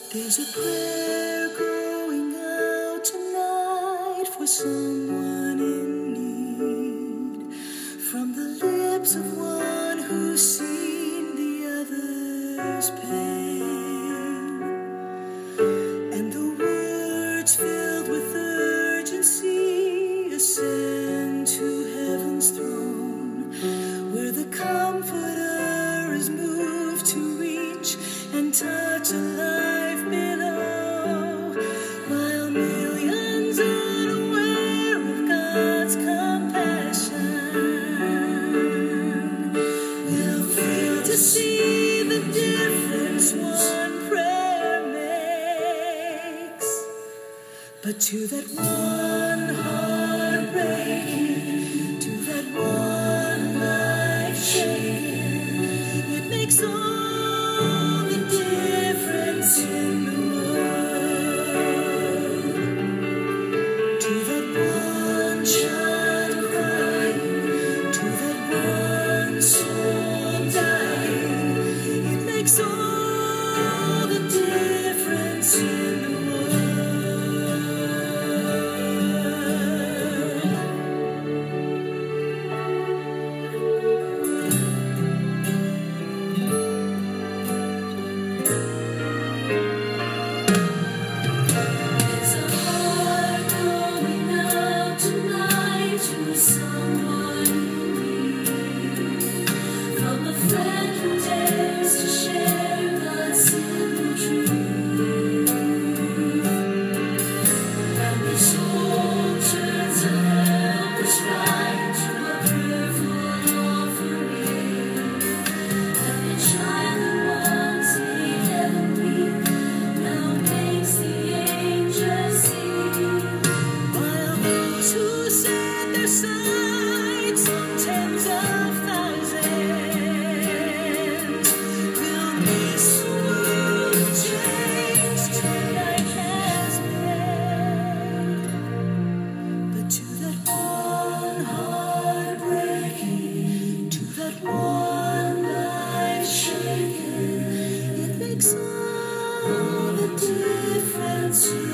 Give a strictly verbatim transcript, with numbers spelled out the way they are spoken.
There's a prayer going out tonight for someone in need, from the lips of one who's seen the other's pain, and the words filled with urgency ascend to heaven's throne, where the Comforter is moved to reach and touch a life below, while millions unaware of God's compassion will fail to see the difference one prayer makes. But to that one heart breaking, to that one life shaking, it makes all in the world. To that one child crying, to that one soul dying, it makes all the difference in the all the difference.